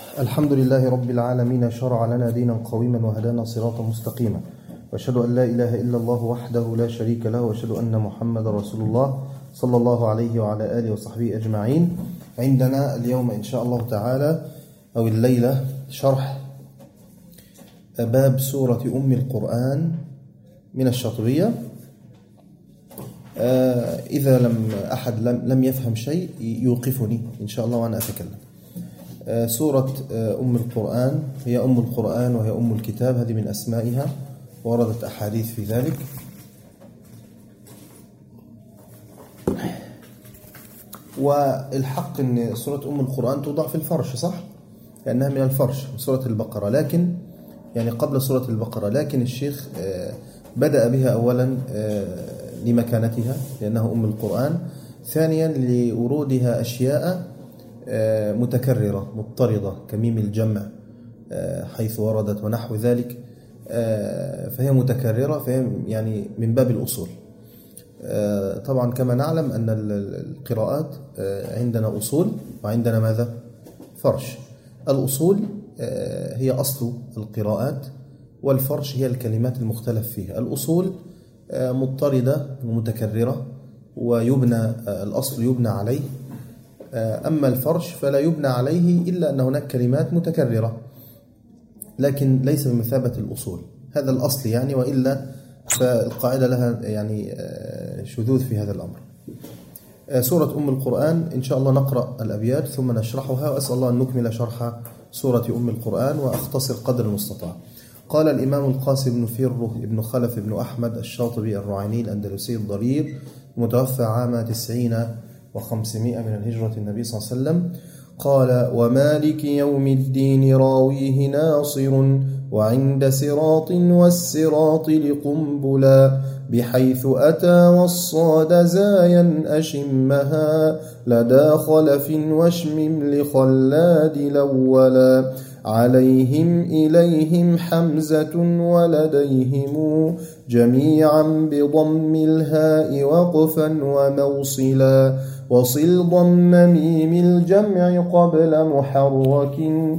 الحمد لله رب العالمين، شرع لنا دينا قويما وهدانا صراطا مستقيما، وأشهد أن لا إله إلا الله وحده لا شريك له، وأشهد أن محمد رسول الله صلى الله عليه وعلى آله وصحبه أجمعين. عندنا اليوم إن شاء الله تعالى أو الليلة شرح باب سورة أم القرآن من الشاطبية. إذا أحد لم يفهم شيء يوقفني إن شاء الله وأنا أتكلم. سورة أم القرآن هي أم القرآن وهي أم الكتاب، هذه من أسمائها وردت أحاديث في ذلك. والحق أن سورة أم القرآن توضع في الفرش، صح؟ لأنها من الفرش، سورة البقرة، لكن يعني قبل سورة البقرة، لكن الشيخ بدأ بها أولا لمكانتها لأنها أم القرآن، ثانيا لورودها أشياء متكررة مضطردة كميم الجمع حيث وردت ونحو ذلك، فهي متكررة، فهي يعني من باب الأصول. طبعا كما نعلم أن القراءات عندنا أصول وعندنا ماذا؟ فرش. الأصول هي أصل القراءات، والفرش هي الكلمات المختلف فيها. الأصول مضطردة ومتكررة ويبنى الأصل يبنى عليه، أما الفرش فلا يبنى عليه إلا أن هناك كلمات متكررة لكن ليس بمثابة الأصول، هذا الأصل يعني، وإلا فالقاعدة لها يعني شذوذ في هذا الأمر. سورة أم القرآن إن شاء الله نقرأ الأبيات ثم نشرحها، وأسأل الله أن نكمل شرح سورة أم القرآن وأختصر قدر المستطاع. قال الإمام القاسم بن فيره بن خلف بن أحمد الشاطبي الرعيني الأندلسي الضرير، متوفى عام 90 و500 من الهجرة النبي صلى الله عليه وسلم، قال: ومالك يوم الدين راويه ناصر، وعند صراط والصراط لقنبلا، بحيث أتى والصاد زايا أشمها، لدى خلف واشمم لخلاد الأولا، عليهم إليهم حمزة ولديهم جميعا بضم الهاء وقفا وموصلا، وصل ضم ميم الجمع قبل محرك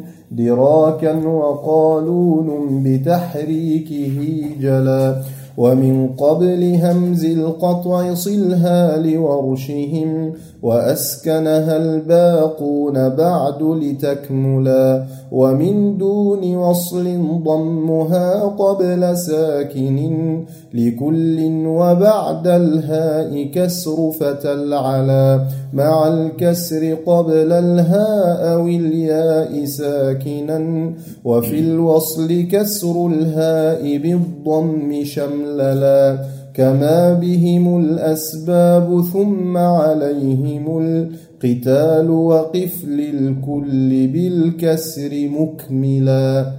دراكا وقالون بتحريكه جلا، ومن قبل همز القطع صلها لورشهم، وأسكنها الباقون بعد لتكملا، ومن دون وصل ضمها قبل ساكن لكل، وبعد الهاء كسر فتى العلا، مع الكسر قبل الهاء والياء ساكنا، وفي الوصل كسر الهاء بالضم شمللا، كما بهم الأسباب ثم عليهم القتال، وقف للكل بالكسر مكملا.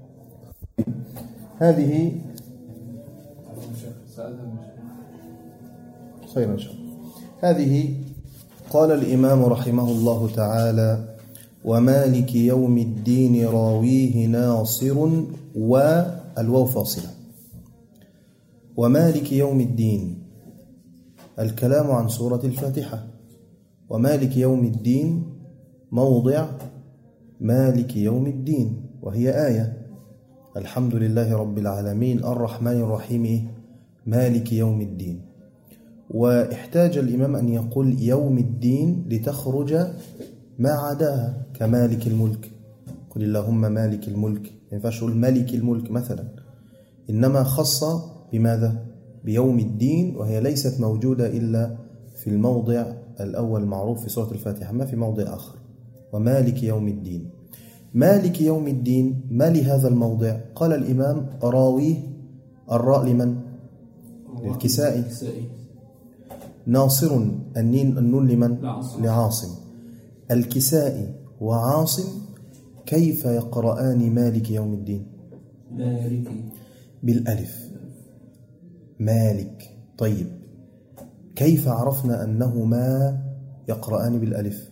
هذه خير إن شاء الله. هذه قال الإمام رحمه الله تعالى: ومالك يوم الدين راويه ناصر، والواو فاصلة. ومالك يوم الدين الكلام عن سورة الفاتحة، ومالك يوم الدين موضع مالك يوم الدين، وهي آية: الحمد لله رب العالمين الرحمن الرحيم مالك يوم الدين. واحتاج الإمام أن يقول يوم الدين لتخرج ما عداها، كمالك الملك، قل اللهم مالك الملك، ما ينفعش يقول مالك الملك مثلا، إنما خص بماذا؟ بيوم الدين، وهي ليست موجودة إلا في الموضع الأول المعروف في سورة الفاتحة، ما في موضع آخر. ومالك يوم الدين، مالك يوم الدين، ما لهذا الموضع؟ قال الإمام: راويه الراء لمن؟ للكسائي. ناصر النون لمن؟ لعاصم. الكسائي وعاصم كيف يقرآن مالك يوم الدين؟ مالك بالألف، مالك. طيب كيف عرفنا أنهما يقرآن بالألف؟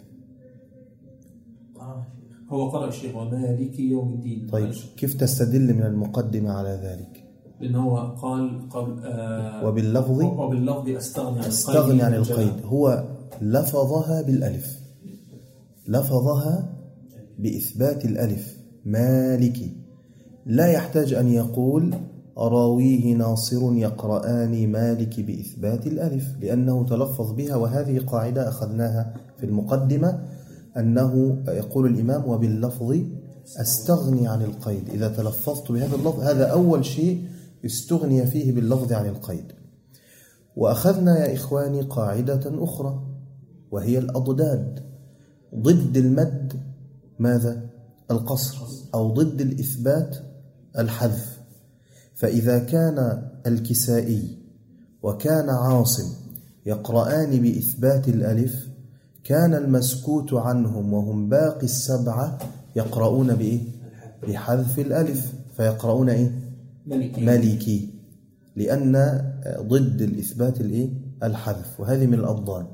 هو قرأ الشيخ ومالك يوم الدين. طيب كيف تستدل من المقدمة على ذلك؟ لأنه قال قبل وباللفظ أستغني عن القيد. هو لفظها بالألف، لفظها بإثبات الألف مالكي، لا يحتاج أن يقول راويه ناصر يقرآن مالك بإثبات الألف، لأنه تلفظ بها. وهذه قاعدة أخذناها في المقدمة، أنه يقول الإمام وباللفظ أستغني عن القيد. إذا تلفظت بهذا اللفظ، هذا أول شيء استغني فيه باللفظ عن القيد. وأخذنا يا إخواني قاعدة أخرى، وهي الأضداد. ضد المد ماذا؟ القصر، أو ضد الإثبات الحذف. فإذا كان الكسائي وكان عاصم يقرآن بإثبات الألف، كان المسكوت عنهم وهم باقي السبعة يقرؤون بإيه؟ بحذف الألف، فيقرؤون إيه؟ مالكي، لأن ضد الإثبات الإيه؟ الحذف، وهذه من الأضداد.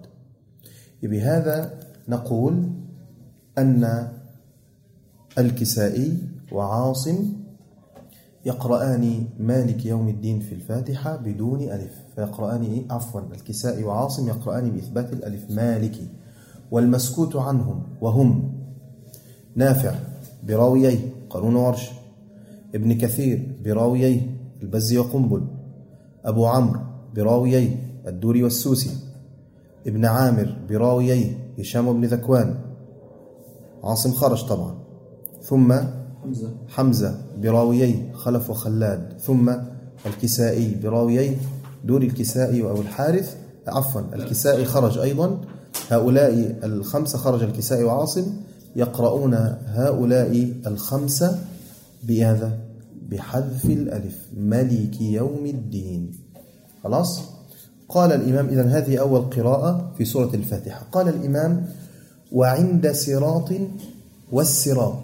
بهذا نقول أن الكسائي وعاصم يقرآن مالك يوم الدين في الفاتحة بدون ألف، فيقرآن إيه؟ عفوا، الكسائي وعاصم يقرآن بإثبات الألف مالكي. والمسكوت عنهم وهم نافع براوييه قارون وورش، ابن كثير براوييه البزي وقنبل، أبو عمرو براوييه الدوري والسوسي، ابن عامر براوييه هشام بن ذكوان، عاصم خرج طبعا، ثم حمزة براوييه خلف وخلاد، ثم الكسائي براوييه دوري الكسائي وأبو الحارث، عفوا الكسائي خرج أيضا. هؤلاء الخمسة خرج الكسائي وعاصم، يقرؤون هؤلاء الخمسة بهذا بحذف الألف مالك يوم الدين. خلاص؟ قال الإمام إذن هذه أول قراءة في سورة الفاتحة. قال الإمام وعند صراط والصراط.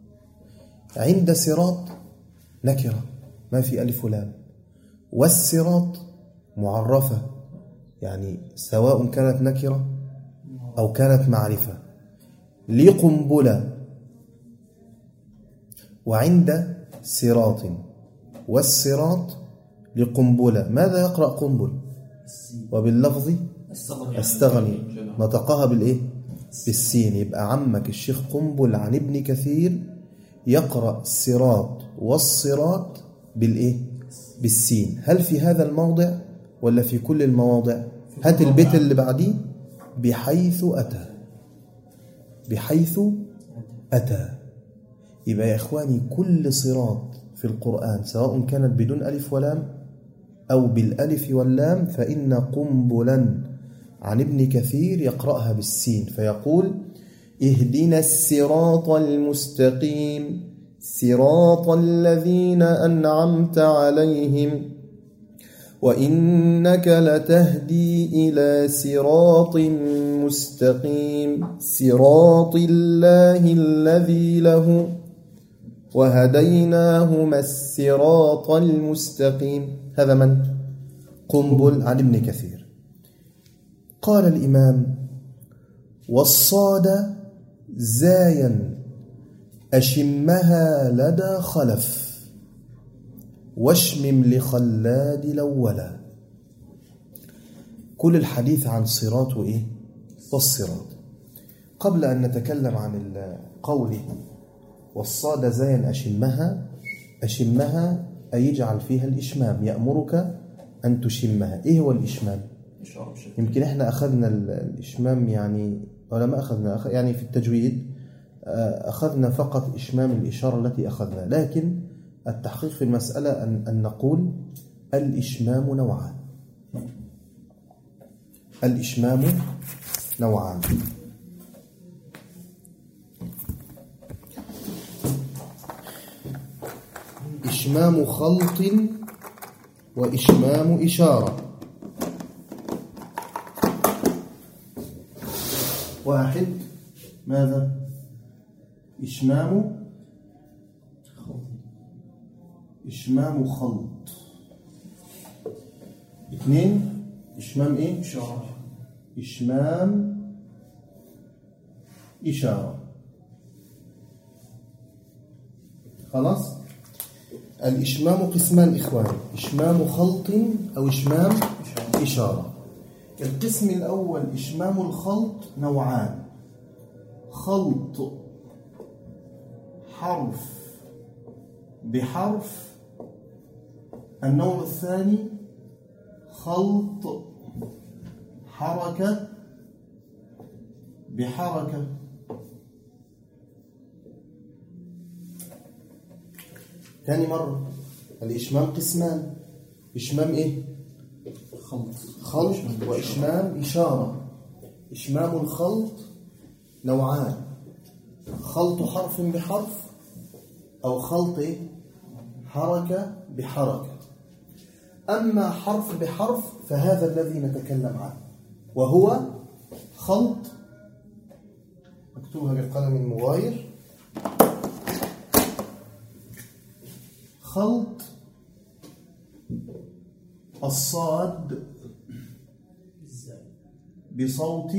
عند صراط نكرة ما في ألف ولام، والصراط معرفة، يعني سواء كانت نكرة أو كانت معرفة. لقنبلة. وعند صراط والصراط لقنبلة. ماذا يقرأ قنبل؟ وباللفظ استغني، نطقها بالإيه؟ بالسين. يبقى عمك الشيخ قنبل عن ابن كثير يقرأ الصراط والصراط بالإيه؟ بالسين. هل في هذا الموضع ولا في كل المواضع؟ هات البيت اللي بعديه بحيث أتى. بحيث أتى. يبقى يا إخواني كل صراط في القرآن سواء كانت بدون ألف ولام أو بالألف واللام، فإن قنبلا عن ابن كثير يقرأها بالسين، فيقول اهدنا الصراط المستقيم صراط الذين أنعمت عليهم وإنك لتهدي إلى صراط مستقيم صراط الله الذي له وهديناهما الصراط المستقيم. هذا من؟ قنبل عن ابن كثير. قال الإمام والصاد زايا أشمها لدى خلف واشمم لخلاد الأولى. كل الحديث عن صراط وإيه؟ والصراط. قبل أن نتكلم عن القول والصاد زايا أشمها أي يجعل فيها الإشمام، يأمرك أن تشمها. إيه هو الإشمام؟ يمكن إحنا أخذنا الإشمام يعني ولا ما أخذنا، يعني في التجويد أخذنا فقط إشمام الإشارة التي أخذنا، لكن التحقيق في المسألة أن نقول الإشمام نوعان. الإشمام نوعان. إشمام خلط وإشمام إشارة. واحد ماذا؟ إشمام خلط. اثنين إشمام إيه؟ إشمام إشارة. خلاص؟ الإشمام قسمان إخواني، إشمام خلط أو إشمام إشارة. القسم الأول إشمام الخلط نوعان، خلط حرف بحرف. النوع الثاني خلط حركة بحركة. ثاني مرة الإشمام قسمان، إشمام إيه؟ خلط وإشمام إشارة. إشمام الخلط نوعان، خلط حرف بحرف أو خلط إيه؟ حركة بحركة. أما حرف بحرف فهذا الذي نتكلم عنه، وهو خلط، مكتوبها بالقلم المغاير، خلط الصاد بصوت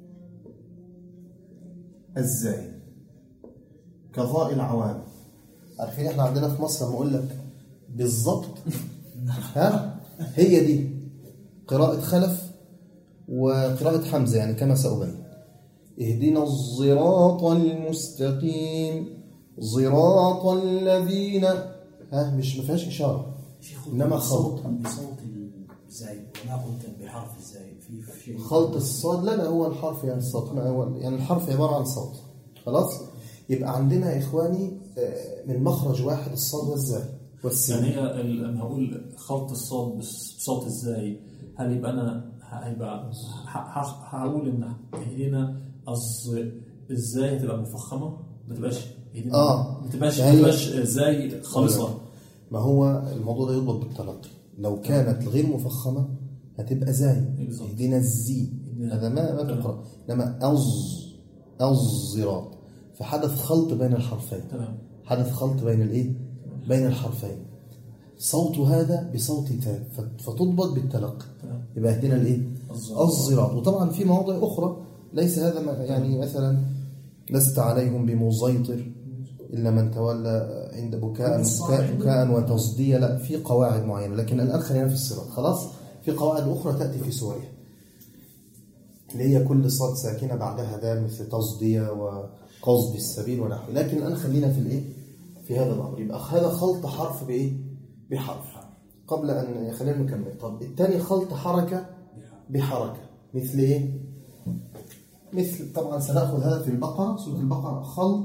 الزاي كظاء العوام. عارفين احنا عندنا في مصر لما اقول لك بالضبط ها هي دي قراءة خلف وقراءة حمزة يعني كما سأبين. اهدنا الصراط المستقيم صراط الذين، ها مش ما فيهاش إشارة إنما خلط بصوت الزاي. ما قلت بحرف الزاي في شيء خلط الصاد. لا هو الحرف يعني الصوت، ما هو يعني الحرف عبارة عن صوت. خلاص يبقى عندنا يا إخواني من مخرج واحد الصاد والزاي والسين. يعني هي لما هقول خلط الصاد بصوت الزاي، هل يبقى انا هيبقى هقول ان هنا الزاي هتبقى مفخمه، ما تبقاش ما تبقاش زاي خالصه. ما هو الموضوع ده يضبط بالتلقي. لو كانت غير مفخمه هتبقى زاي، اهدنا الزي، هذا ما تقرا. انما الزراط فحدث خلط بين الحرفين. حدث خلط بين الايه؟ بين الحرفين. صوت هذا بصوت ثاني فتضبط بالتلقي. يبقى اهدنا الايه؟ الزراط. وطبعا في مواضع اخرى ليس هذا يعني مثلا لست عليهم بمسيطر الا من تولى عند بكاء وتصديه. لا، في قواعد معينه، لكن الان خلينا في الصراط. خلاص في قواعد اخرى تاتي في سوريا اللي هي كل صاد ساكنه بعدها دال، مثل تصديه وقصد السبيل ونحو. لكن الان خلينا في الايه؟ في هذا الامر. يبقى هذا خلط حرف بايه؟ بحرف. قبل ان خلينا نكمل. طب الثاني خلط حركه بحركه، مثل ايه؟ مثل طبعا سنأخذ هذا في البقرة، سورة البقرة، خلط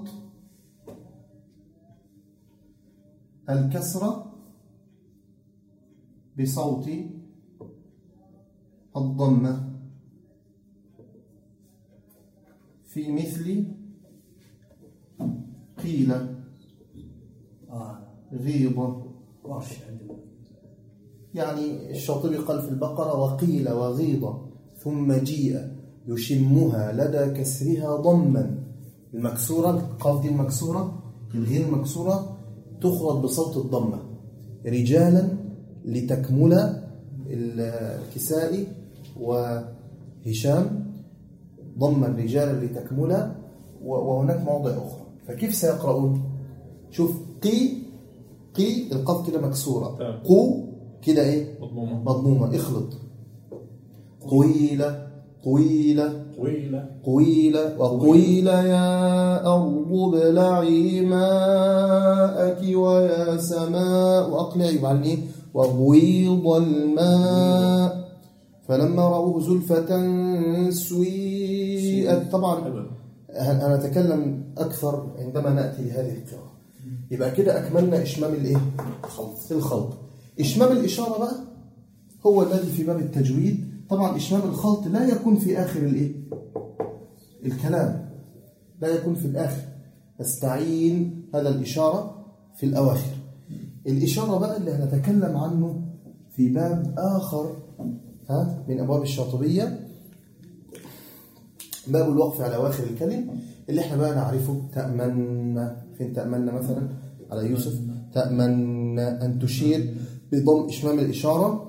الكسرة بصوت الضمة في مثل قيل غيضة. يعني الشاطبي قال في البقرة وقيل وغيضة ثم جيء يشمها لدى كسرها ضما. المكسورة القاف دي المكسورة، الغير المكسورة تخرج بصوت الضمة. رجالا لتكمل الكسائي وهشام ضم الرجال لتكمل. وهناك مواضع أخرى. فكيف سيقرؤون؟ شوف قي القاف كده مكسورة، قو كده ايه؟ مضمومة. اخلط قويلة وقويل يا أرض ابلعي ماءك ويا سماء وأقلعي. وعن إيه؟ وغيض الماء فلما رأوه زلفة سيئت. طبعا أنا أتكلم أكثر عندما نأتي لهذه القراءة. يبقى كده أكملنا إشمام الإيه؟ الخلط. إشمام الإشارة بقى هو الذي في باب التجويد. طبعا إشمام الخلط لا يكون في آخر الإيه؟ الكلام، لا يكون في الآخر. استعين هذا الإشارة في الأواخر. الإشارة بقى اللي هنتكلم عنه في باب آخر من أبواب الشاطبية، باب الوقف على أواخر الكلم، اللي احنا بقى نعرفه. تأمن، فين تأمن مثلا على يوسف؟ تأمن أن تشير بضم إشمام الإشارة.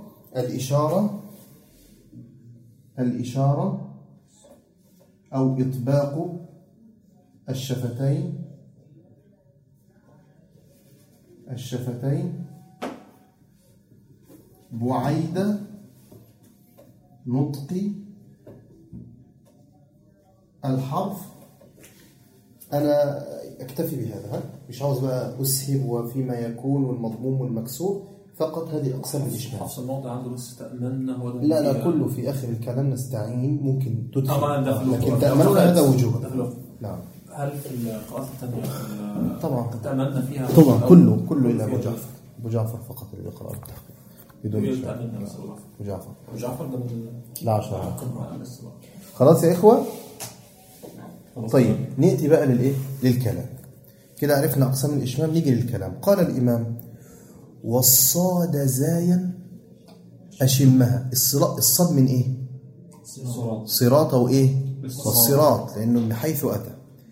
الإشارة أو إطباق الشفتين بعيد نطق الحرف. أنا أكتفي بهذا، مش عاوز بقى أسهب وفيما يكون والمضموم والمكسور، فقط هذه أقسام الإشمام. حفص الموضع عنده بس تأملنا هو لا كله في آخر الكلام نستعين، ممكن تدخل لكن تأملنا هذا وجوه. نعم. هل في القراءات الثانية طبعا تأملنا فيها؟ طبعا كله إلا أبو جعفر فقط اللي يقرأ التحقيق بدون تأملنا. أبو جعفر ده لا عشان خلاص يا إخوة. طيب نأتي بقى للكلام. كده عرفنا أقسام الإشمام، نيجي للكلام. قال الإمام: والصاد زايا أشمها. الصاد من إيه؟ صراط وإيه؟ والصراط، لأنه من حيث أتى.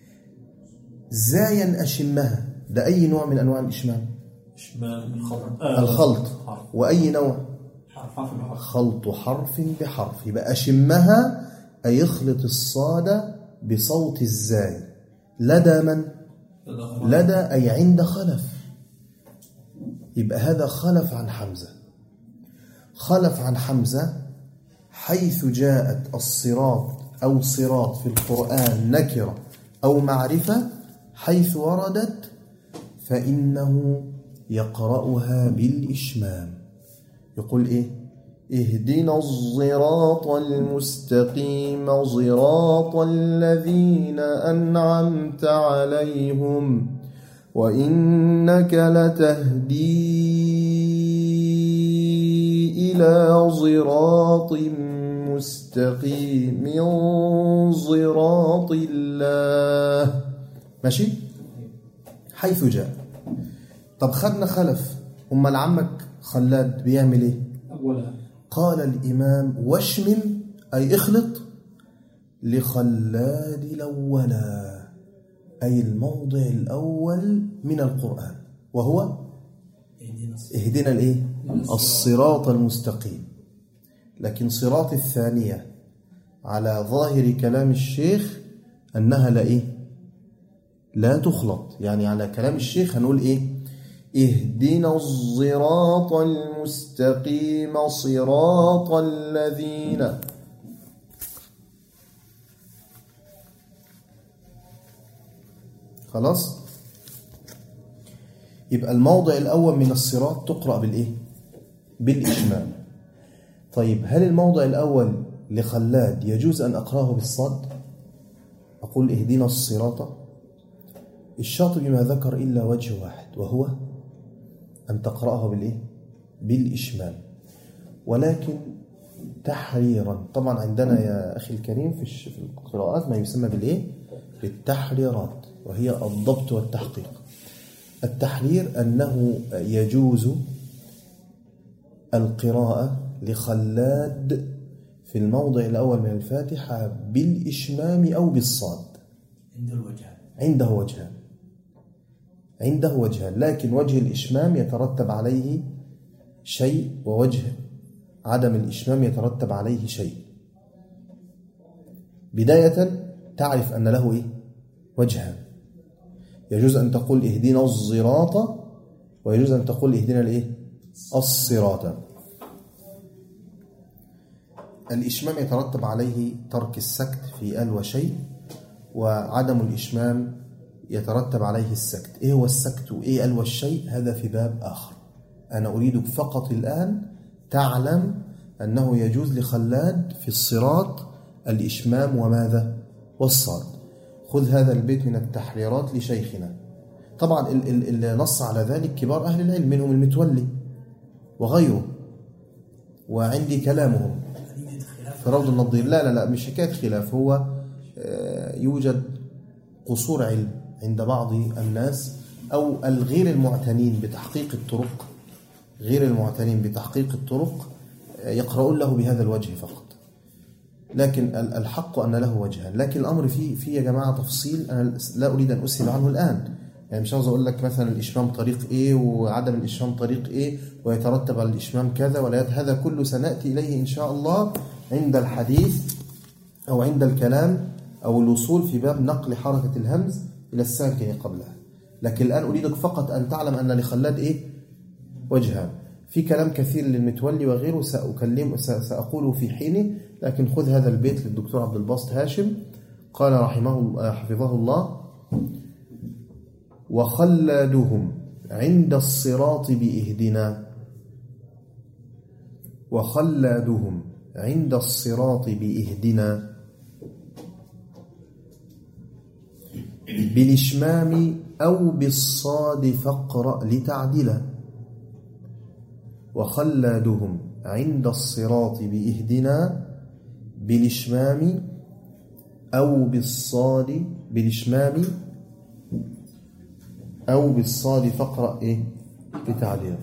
زايا أشمها، ده أي نوع من أنواع الإشمام؟ الخلط. وأي نوع؟ خلط حرف بحرف. يبقى أشمها أي يخلط الصاد بصوت الزاي لدى من؟ لدى أي عند خلف. يبقى هذا خلف عن حمزة. خلف عن حمزة حيث جاءت الصراط أو صراط في القرآن نكرة أو معرفة، حيث وردت فإنه يقرأها بالإشمام. يقول إيه؟ اهدنا الصراط المستقيم صراط الذين أنعمت عليهم وإنك لتهدي إلى صراط مستقيم صراط الله. ماشي؟ حيث جاء. طب خدنا خلف، أمال عمك خلاد بيعمل إيه؟ أولا قال الإمام: واشمم أي اخلط لخلاد الأولى، أي الموضع الأول من القرآن، وهو اهدنا الإيه؟ الصراط المستقيم. لكن صراط الثانية على ظاهر كلام الشيخ أنها لا إيه؟ لا تخلط. يعني على كلام الشيخ هنقول إيه؟ اهدنا الصراط المستقيم صراط الذين. خلاص؟ يبقى الموضع الأول من الصراط تقرأ بالإيه؟ بالإشمام. طيب هل الموضع الأول لخلاد يجوز أن أقرأه بالصاد؟ أقول اهدنا الصراط. الشاطبي ما ذكر إلا وجه واحد، وهو أن تقرأه بالإيه؟ بالإشمام. ولكن تحريرا. طبعا عندنا يا أخي الكريم في القراءات ما يسمى بالإيه؟ بالتحريرات، وهي الضبط والتحقيق. التحرير أنه يجوز القراءة لخلاد في الموضع الأول من الفاتحة بالإشمام أو بالصاد. عنده وجهان، لكن وجه الإشمام يترتب عليه شيء، ووجه عدم الإشمام يترتب عليه شيء. بداية تعرف أن له إيه؟ وجهان. يجوز أن تقول اهدنا الصراط، ويجوز أن تقول اهدنا الإيه؟ الصراط. الإشمام يترتب عليه ترك السكت في ال وشيء، وعدم الإشمام يترتب عليه السكت. إيه هو السكت وإيه ال والشيء؟ هذا في باب آخر. أنا أريدك فقط الآن تعلم أنه يجوز لخلاد في الصراط الإشمام وماذا؟ والصاد. خذ هذا البيت من التحريرات لشيخنا. طبعا اللي نص على ذلك كبار أهل العلم، منهم المتولي وغيره، وعندي كلامهم في روض النظير. لا مش حكاية خلاف، هو يوجد قصور علم عند بعض الناس أو الغير المعتنين بتحقيق الطرق، يقرؤون له بهذا الوجه فقط. لكن الحق أن له وجهان. لكن الأمر فيه يا جماعة تفصيل، أنا لا أريد أن أسهل عنه الآن. يعني مش عاوز أقول لك مثلا الإشمام طريق إيه وعدم الإشمام طريق إيه ويترتب على الإشمام كذا ولا هذا كله سنأتي إليه إن شاء الله عند الحديث أو عند الكلام أو الوصول في باب نقل حركة الهمز إلى الساكن قبلها. لكن الآن أريدك فقط أن تعلم أن لخلاد إيه؟ وجهان. في كلام كثير للمتولي وغيره سأقوله في حينه، لكن خذ هذا البيت للدكتور عبد الباسط هاشم. قال حفظه الله: وخلادهم عند الصراط بإهدنا. وخلادهم عند الصراط بإهدنا بالإشمام أو بالصاد فاقرأ لتعدلا. وخلادهم عند الصراط بإهدنا بالإشمام أو بالصاد بالإشمام أو بالصاد فاقرأ لتعدلا.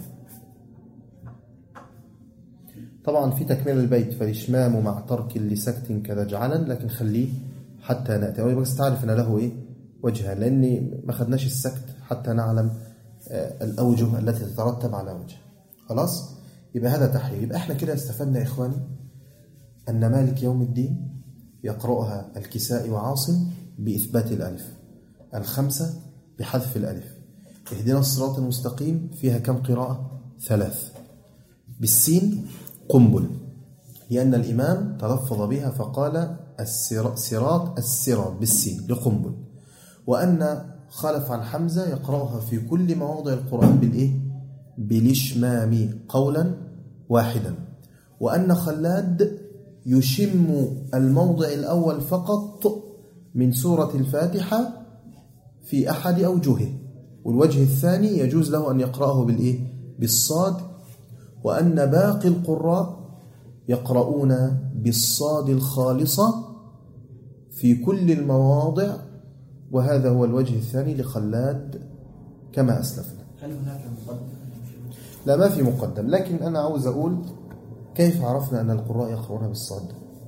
طبعا في تكمل البيت، فالإشمام مع ترك لسكت كذا جعلا، لكن خليه حتى نأتي. بس تعرف أن له وجها، لأني ما خدناش السكت حتى نعلم الأوجه التي تترتب على وجه. خلاص، يبقى هذا تحرير. يبقى احنا كده استفدنا يا إخواني أن مالك يوم الدين يقرأها الكسائي وعاصم بإثبات الألف، الخمسة بحذف الألف. اهدنا الصراط المستقيم فيها كم قراءة؟ 3. بالسين قنبل، لأن الإمام تلفظ بها فقال الصراط بالسين لقنبل. وأن خلف عن حمزة يقرأها في كل مواضع القرآن بالإشمام قولا واحدا. وأن خلاد يشم الموضع الأول فقط من سورة الفاتحة في أحد أوجهه، والوجه الثاني يجوز له أن يقرأه بالصاد. وأن باقي القراء يقرؤون بالصاد الخالصة في كل المواضع، وهذا هو الوجه الثاني لخلاد كما أسلفنا. هل هناك مقدم؟ لا، ما في مقدم، لكن أنا عاوز أقول كيف عرفنا أن القراء يقرؤون بالصاد؟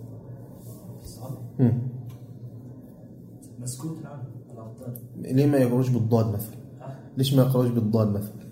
مسكوت عنه الأبطال. ليه ما يقرؤوش بالضاد مثلا؟ ليش ما يقرؤوش بالضاد مثلا؟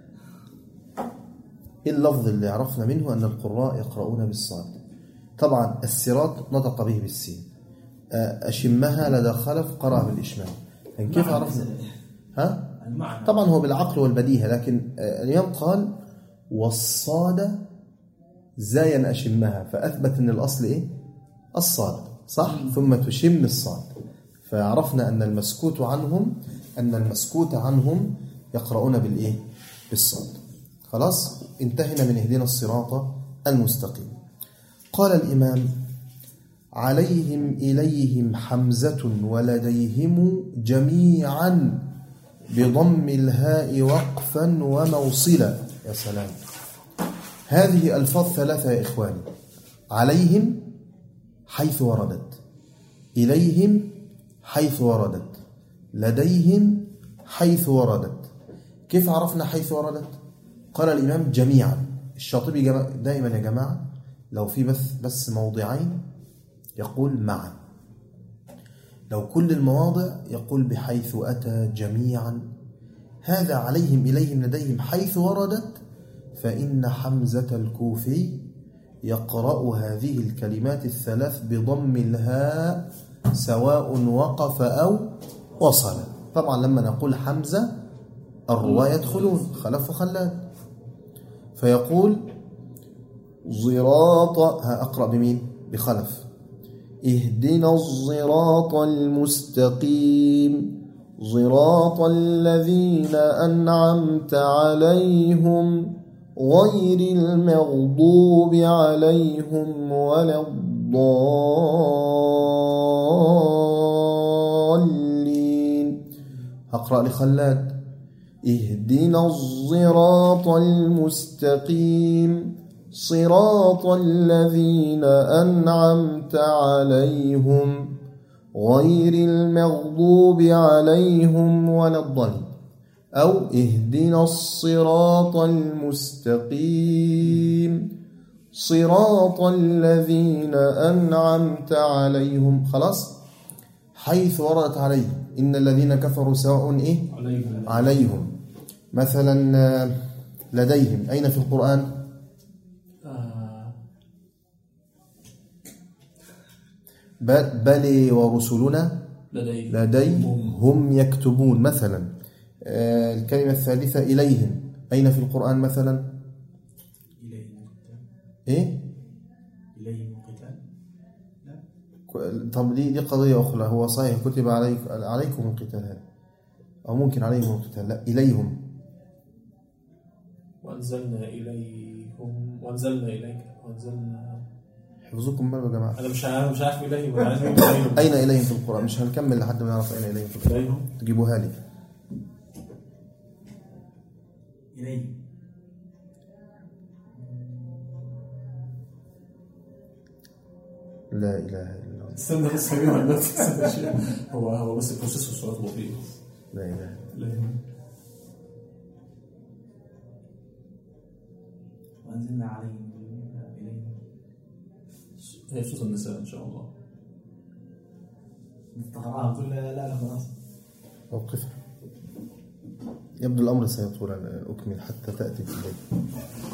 إيه اللفظ اللي عرفنا منه أن القراء يقرؤون بالصاد؟ طبعا الصراط نطق به بالسين، أشمها لدى خلف قرأ بالإشمام. كيف عرفنا؟ طبعا هو بالعقل والبديهة، لكن اليوم قال والصاد زاين أشمها، فأثبت أن الأصل الصاد، صح؟ ثم تشم الصاد، فعرفنا أن المسكوت عنهم يقرؤون بالصاد. خلاص، انتهينا من اهدنا الصراط المستقيم. قال الإمام: عليهم إليهم حمزة ولديهم جميعا بضم الهاء وقفا وموصلا. يا سلام، هذه ألفاظ 3 يا إخواني. عليهم حيث وردت، إليهم حيث وردت، لديهم حيث وردت. كيف عرفنا حيث وردت؟ قال الإمام جميعا. الشاطبي دائما يا جماعة لو في بس موضعين يقول معا، لو كل المواضع يقول بحيث أتى جميعا. هذا عليهم إليهم لديهم حيث وردت، فإن حمزة الكوفي يقرأ هذه الكلمات 3 بضم الهاء سواء وقف أو وصل. طبعا لما نقول حمزة الرواة يدخلون خلف وخلاد، فيقول صراط، أقرأ بمين؟ بخلف. اهدنا الصراط المستقيم صراط الذين أنعمت عليهم غير المغضوب عليهم ولا الضالين. أقرأ لخلاد: اهدنا الصراط المستقيم صراط الذين أنعمت عليهم غير المغضوب عليهم ولا الضالين. أو اهدنا الصراط المستقيم صراط الذين أنعمت عليهم. خلاص، حيث وردت عليهم. إن الذين كفروا سواء عليهم. مثلا لديهم أين في القرآن؟ بل ورسلنا لديهم هم يكتبون. مثلا الكلمة الثالثة إليهم أين في القرآن؟ مثلا إليهم القتال. طب دي قضية أخرى. هو صحيح كتب عليكم القتال هذا، أو ممكن عليهم مفتوحة، لا إليهم. وأنزلنا إليهم وأنزلنا إليك وأنزلنا. حفظكم بقى يا جماعة. أنا مش عارف إليهم، أنا عايز إليهم. أين إليهم في القرآن؟ مش هنكمل لحد ما نعرف أين إليهم في القرآن. إليهم تجيبوها لي. إليه لا إله إلا الله. استنى بس خلينا بس هو بس البروسيسور سرعته بطيئة. لا إله. إليهم وأنزلنا عليهم إليه. هي صوت النساء إن شاء الله. نفتقرها تقول لا خلاص موقفها. يبدو الأمر سيطول أن أكمل حتى تأتي بالليل.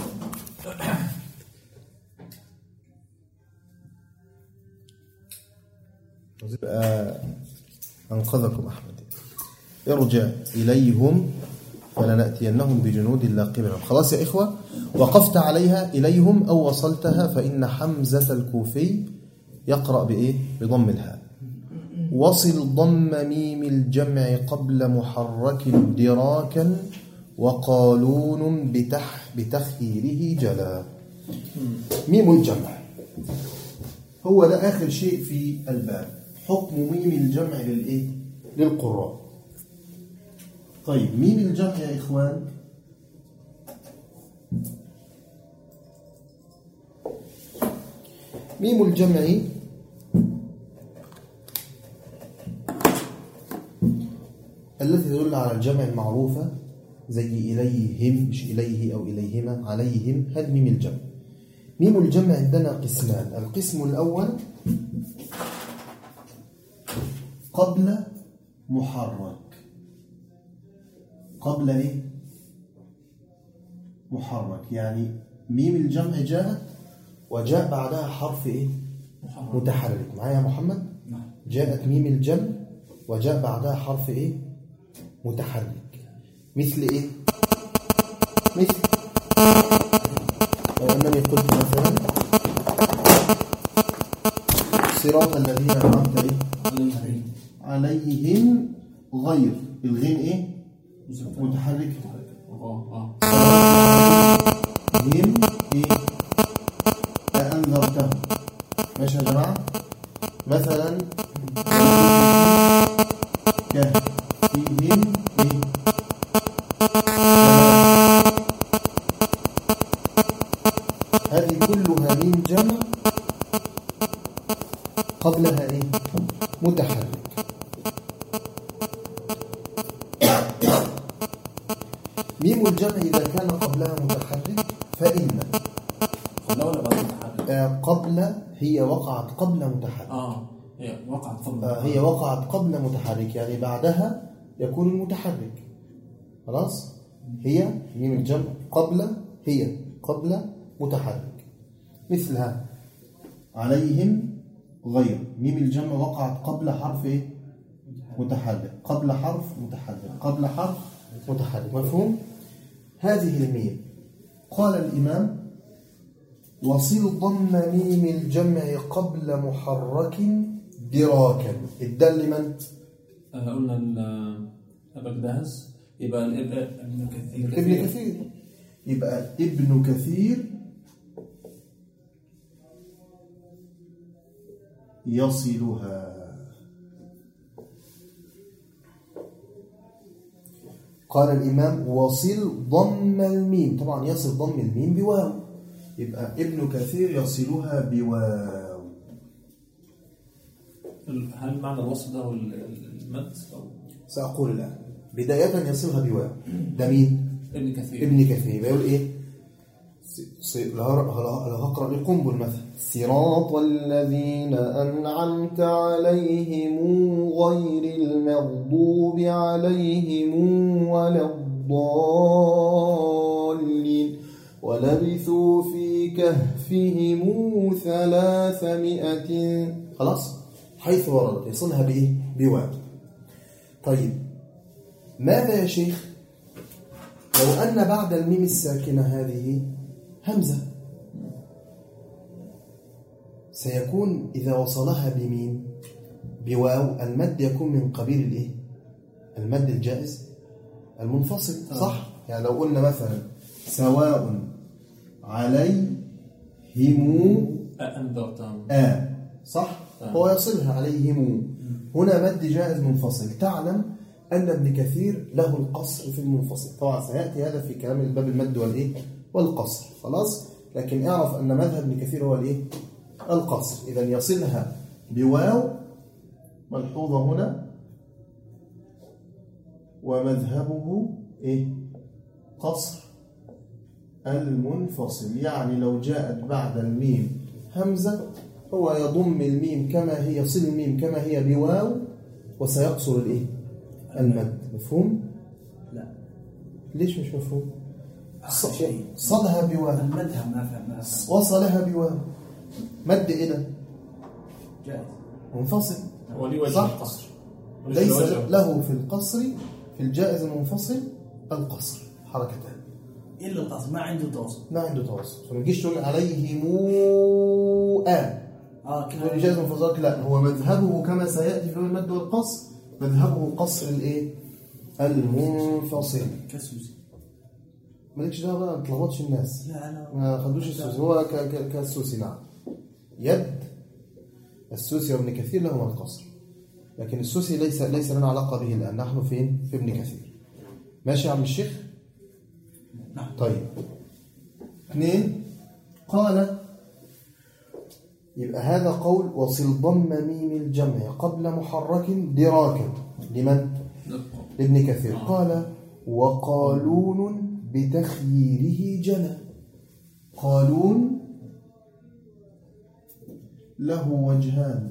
أنقذكم أحمد. ارجع إليهم فلنأتينهم بجنود لا قبل لهم. خلاص يا إخوة، وقفت عليها إليهم أو وصلتها، فإن حمزة الكوفي يقرأ بإيه؟ بضم الهاء. وصل ضم ميم الجمع قبل محرك دراكا وقالون بتخييره جلا. ميم الجمع هو ده آخر شيء في الباب، حكم ميم الجمع للإيه؟ للقراء. طيب ميم الجمع يا إخوان ميم الجمع التي تدل على الجمع المعروفة زي إليهم، مش إليه أو إليهما، عليهم، هذا ميم الجمع. ميم الجمع عندنا قسمان. القسم الأول قبل محرك. قبل إيه؟ محرك، يعني ميم الجمع جاءت وجاء بعدها حرف إيه؟ متحرك. معايا يا محمد؟ جاءت ميم الجمع وجاء بعدها حرف إيه؟ متحرك. مثل إيه؟ مثل لو أنني قلت مثلا صراط الذين أنعمت إيه؟ عليهم غير الغين إيه؟ متحرك. هم إيه؟ أنذرتهم. ماشي يا جماعة؟ مثلا كهف فيهم إيه؟ هذه كلها من جمع قبلها إيه؟ متحرك. ميم الجمع إذا كان قبلها متحرك فإن قبل ولا بعد متحرك؟ قبل هي وقعت قبل متحرك. هي وقعت قبل متحرك، يعني بعدها يكون المتحرك. خلاص، هي ميم الجمع قبل متحرك. مثلها عليهم غير، ميم الجمع وقعت قبل حرف إيه؟ متحرك، قبل حرف متحرك. مفهوم؟ هذه الميم. قال الإمام وصل ضم ميم الجمع قبل محرك دراكا. الدال لمن؟ قلنا أبقداس، يبقى ابن كثير. يبقى ابن كثير يصلها. قال الإمام وصل ضم الميم، طبعا يصل ضم الميم بواو، يبقى ابن كثير يصلها بواو. هل معنى الوصل ده المد؟ سأقول الآن. بداية يصلها بواو، ده مين؟ ابن كثير. يقول إيه؟ لو هقرأ لقنبل مثلا صراط الذين أنعمت عليهم غير المغضوب عليهم ولا الضالين ولبثوا في كهفهم 300. خلاص، حيث وردت يصلها بإيه؟ بواو. طيب ماذا يا شيخ لو أن بعد الميم الساكنة هذه همزة؟ سيكون إذا وصلها بميم بواو المد يكون من قبيل الإيه؟ المد الجائز المنفصل، صح؟ يعني لو قلنا مثلا سواء عليهم أنذرتهم صح؟ هو يصلها عليهم. هنا مد جائز منفصل. تعلم أن ابن كثير له القصر في المنفصل. طبعا سيأتي هذا في كلام الباب المد والقصر، خلاص. لكن اعرف أن مذهب ابن كثير هو القصر. إذن يصلها بواو ملحوظة هنا، ومذهبه قصر المنفصل. يعني لو جاءت بعد الميم همزة هو يضم الميم كما هي، يصل الميم كما هي بواو، وسيقصر المد. مفهوم؟ لا. ليش مش مفهوم؟ صلها بواو، المدها ما فهم. وصلها بواو، مد إلى جائز منفصل، ولي وجه صح؟ القصر، ليس له في القصر في الجائز المنفصل القصر حركتان إلا القصر، ما عنده توصل. ما عنده توصل. فما تجيش تقول عليهم كده الجائز المنفصل. لا، هو مذهبه كما سيأتي في المد والقصر، مذهبه قصر المنفصل. كالسوسي. مالكش دعوه بقى، ما تلخبطش الناس. لا أنا ما خدوش السوسي. هو كالسوسي. نعم، يد السوسي وابن كثير لهما القصر، لكن السوسي ليس لنا علاقه به الان. نحن فين؟ في ابن كثير. ماشي يا عم الشيخ؟ نعم. طيب 2 قال، يبقى هذا قول وصل ضم ميم الجمع قبل محرك دراكا. لمن؟ لابن كثير. قال وقالون بتخييره جنى. قالون له وجهان: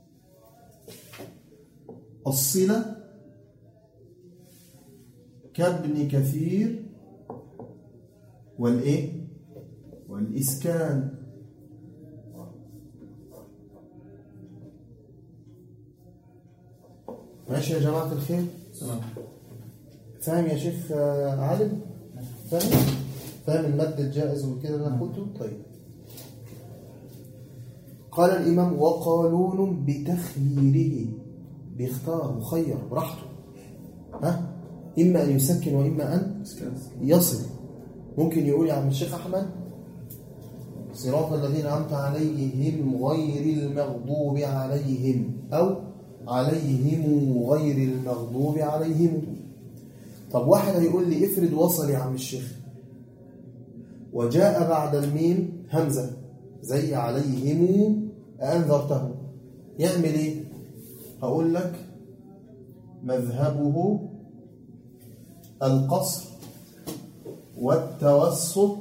الصلة كابن كثير، والإسكان. ماشي يا جماعة الخير؟ فاهم يا شيخ عالم؟ فاهم المد الجائز وكده اللي انا قلته؟ طيب. قال الإمام وقالون بتخييره، بيختار مخير براحته، إما أن يسكن وإما أن يصل. ممكن يقول يا عم الشيخ أحمد صراط الذين أنعمت عليهم غير المغضوب عليهم، أو عليهم غير المغضوب عليهم. طب واحد هيقول لي افرض وصل يا عم الشيخ وجاء بعد الميم همزة زي عليهم أنذرته، يعمل ايه؟ هقول لك مذهبه القصر والتوسط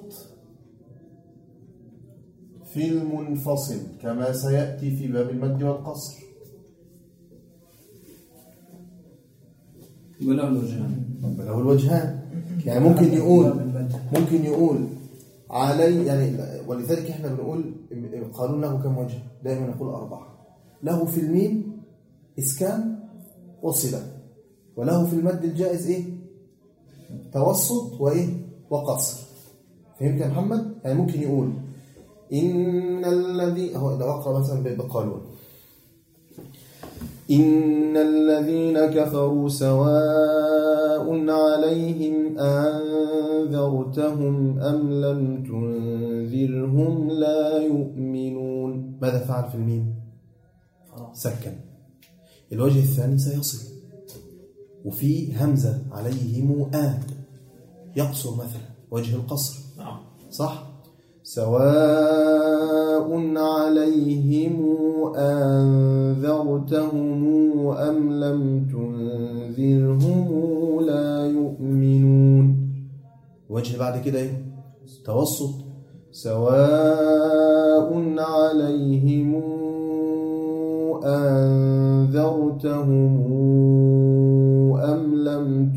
في المنفصل كما سيأتي في باب المد والقصر. له الوجهان. يعني ممكن يقول علي، يعني ولذلك احنا بنقول قالوا له كم وجه؟ دائما نقول 4. له في الميم إسكان وصلة، وله في المد الجائز توسط وقصر. فهمت يا محمد؟ يعني ممكن يقول إن الذي هو لو أقرأ مثلا بقالون إن الذين كفروا سواء عليهم أنذرتهم أم لم تنذرهم لا يؤمنون. ماذا فعل في الميم؟ سكن. الوجه الثاني سيصل، وفي همزة عليهم يقصر مثلا، وجه القصر. صح؟ سواء عليهم أنذرتهم أم لم تنذرهم لا يؤمنون. وجه بعد كده توسط. سواء عليهم أنذرتهم أم لم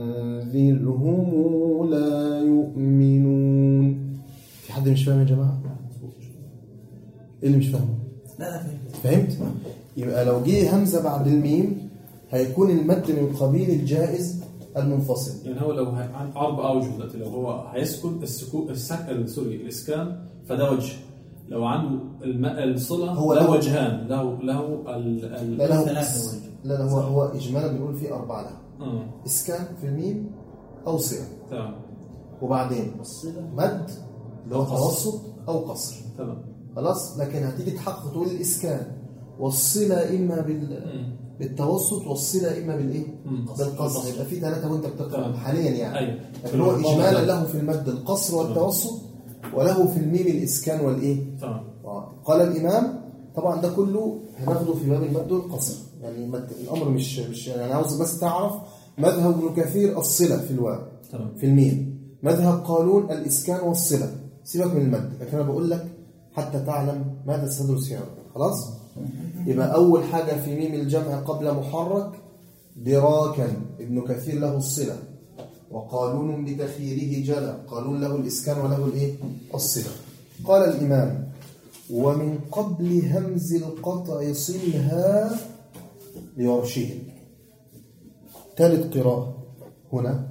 تنذرهم لا يؤمنون. في حد مش فاهم يا جماعة؟ ايه اللي مش فاهمه؟ لا فهمت؟ يبقى لو جه همزة بعد الميم هيكون المد من قبيل الجائز المنفصل. يعني هو لو عن 4 أوجه دلوقتي، لو هو هيسكن الإسكان فده وجه. لو عنده الصلة هو له وجهان، له 3 وجه. لا هو إجمالا بنقول فيه 4 له. إسكان في الميم أو صلة. تمام. وبعدين مد اللي هو توسط أو قصر. تمام. خلاص. لكن هتيجي تحقق تقول الإسكان والصلة إما بالتوسط والصلة إما بالإيه؟ بالقصر. يبقى في 3 وأنت بتقرأ حاليا يعني. أيوة. لكن هو إجمالا له في المد القصر والتوسط وله في الميم الإسكان والإيه؟ تمام. قال الإمام طبعا ده كله هناخده في باب المد والقصر. يعني الأمر مش يعني أنا عاوز بس تعرف مذهب ابن كثير الصلة في الواو في الميم، مذهب قالون الإسكان والصلة. سيبك من المد، لكن أنا بقول لك حتى تعلم ماذا ستدرس يعني. خلاص. يبقى أول حاجة في ميم الجمع قبل محرك دراكا ابن كثير له الصلة، وقالون بتخييره جلا، قالون له الإسكان وله الإيه؟ الصلة. قال الإمام ومن قبل همز القطع صلها لورشهم. ثالث قراءة هنا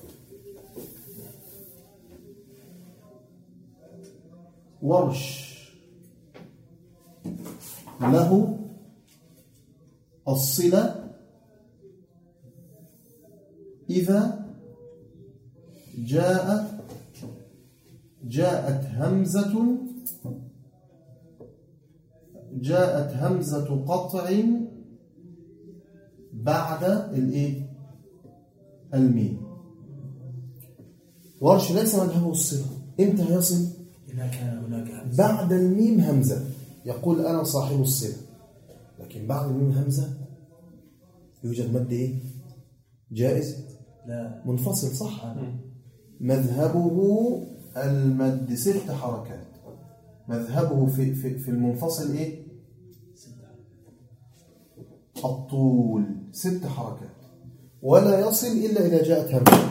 ورش له الصلة إذا جاءت همزة قطع بعد الايه؟ الميم. ورش ليس مذهبه الصلة. امتى هيصل؟ إذا كان هناك همزة بعد الميم همزة يقول أنا صاحب الصلة، لكن بعد الميم همزة يوجد مد ايه؟ جائز؟ لا منفصل. صح. مذهبه المد 6 حركات. مذهبه في المنفصل ايه؟ الطول 6 حركات، ولا يصل إلا إذا جاءت همزة.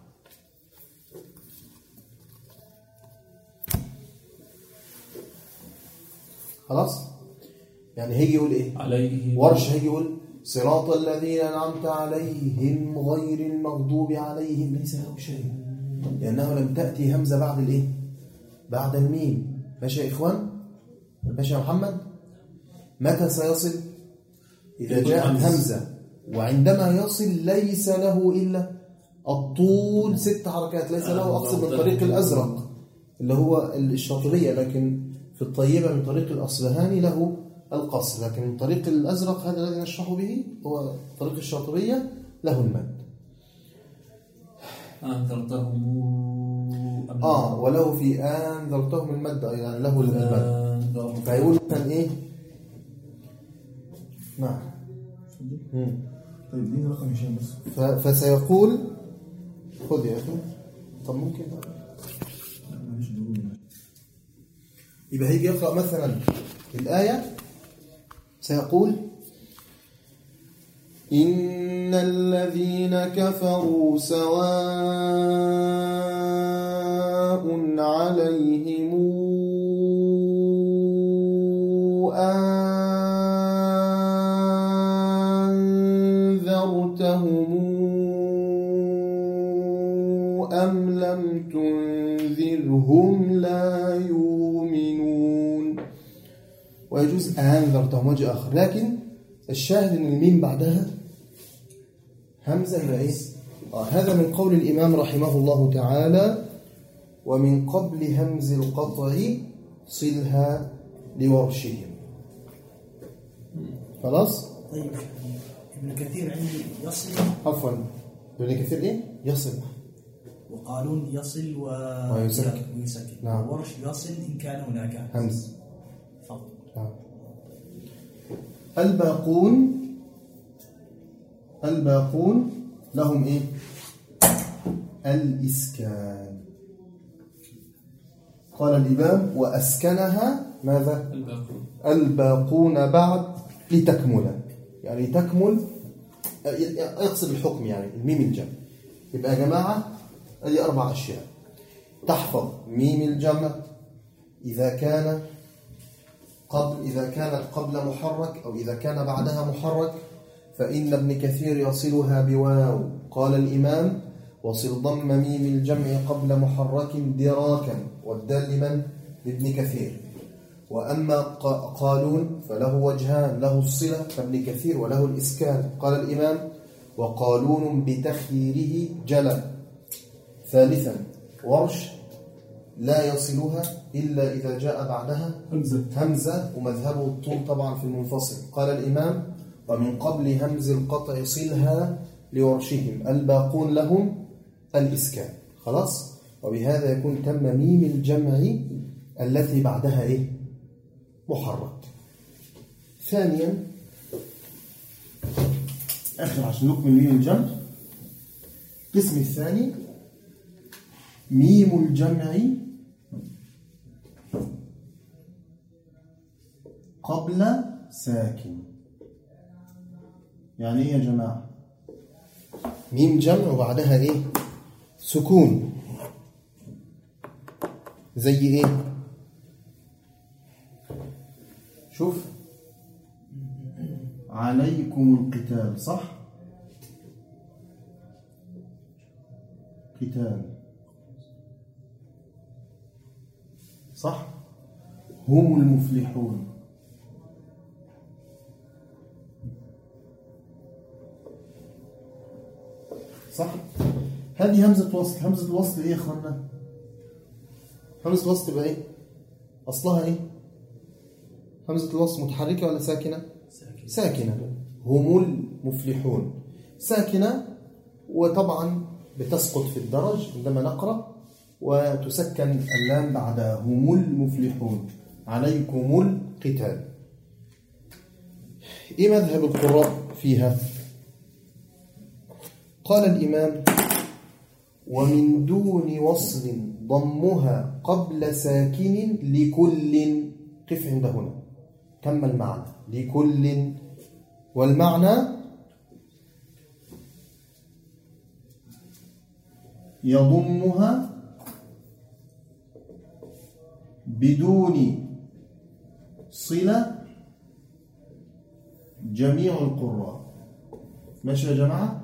خلاص. يعني هيجي يقول ايه؟ عليه ورش هيجي يقول صراط الذين أنعمت عليهم غير المغضوب عليهم. ليس له شيء لأنه لم تأتي همزة بعد الايه؟ بعد الميم. ماشي يا إخوان؟ ماشي يا محمد؟ متى سيصل؟ إذا جاءت همزة، وعندما يصل ليس له إلا الطول 6 حركات. ليس له أقصد من طريق الأزرق اللي هو الشاطبية، لكن في الطيبة من طريق الأصبهاني له القصر، لكن من طريق الأزرق هذا الذي نشرح به هو طريق الشاطبية له المد. أنذرتهم وله في أنذرتهم المد أيضا يعني له المد. فيقول كان إيه؟ نعم. طيب دي رقم هشام بس. فسيقول خذ يا أخي. طب ممكن يبقى هيجي يقرأ مثلا الآية سيقول إن الذين كفروا سواء عليهم أنذرتهم أم لم تنذرهم لا يؤمنون. ويجوز أنذرتهم وجه آخر، لكن الشاهد أن الميم بعدها همزة إلى إيه؟ هذا من قول الإمام رحمه الله تعالى ومن قبل همز القطع صلها لورشهم. خلاص؟ طيب ابن كثير عندي يصل. عفوا ابن كثير إيه؟ يصل. وقالون يصل ويسكن. نعم. ورش يصل إن كان هناك همز. فضل. نعم. الباقون لهم إيه؟ الإسكان. قال الإمام وأسكنها ماذا؟ الباقون بعد لتكمل، يعني تكمل يقصد الحكم يعني الميم الجمع. يبقى يا جماعة هذه 4 أشياء تحفظ ميم الجمع إذا كانت قبل محرك أو إذا كان بعدها محرك فإن ابن كثير يصلها بواو. قال الإمام وصل ضم ميم الجمع قبل محرك دراكا، والدال لمن؟ لابن كثير. وأما قالون فله وجهان، له الصلة كابن كثير وله الإسكان. قال الإمام: وقالون بتخييره جلى. ثالثا ورش لا يصلها إلا إذا جاء بعدها همزة ومذهبه الطول طبعا في المنفصل. قال الإمام: ومن قبل همز القطع صلها لورشهم، الباقون لهم الإسكان. خلاص. وبهذا يكون تم ميم الجمع التي بعدها إيه؟ محرك. ثانيا آخر عشان نكمل ميم الجمع، القسم الثاني ميم الجمع قبل ساكن. يعني ايه يا جماعة؟ ميم جمع وبعدها ايه؟ سكون. زي ايه؟ شوف، عليكم القتال، صح؟ قتال، صح؟ هم المفلحون، صح؟ هذه همزة وصل. همزة الوصل ايه يا اخوانا؟ همزة الوصل تبقى ايه؟ اصلها ايه؟ همزة الوصل متحركة ولا ساكنة؟ ساكنة. هم المفلحون ساكنة، وطبعا بتسقط في الدرج عندما نقرأ، وتسكن اللام بعد هم المفلحون. عليكم القتال. ايه مذهب القراء فيها؟ قال الإمام: ومن دون وصل ضمها قبل ساكن لكل. قف عند هنا، تم المعنى لكل، والمعنى يضمها بدون صلة جميع القراء. ماشي يا جماعة؟